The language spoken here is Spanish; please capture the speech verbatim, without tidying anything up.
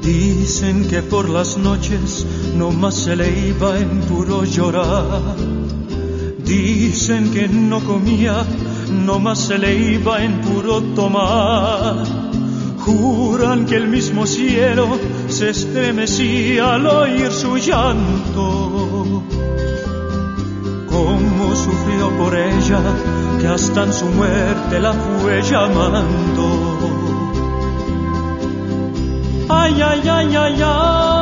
Dicen que por las noches no más se le iba en puro llorar. Dicen que no comía, no más se le iba en puro tomar. Juran que el mismo cielo se estremecía al oír su llanto. Cómo sufrió por ella, que hasta en su muerte la fue llamando. Ay, ay, ay, ay, ay.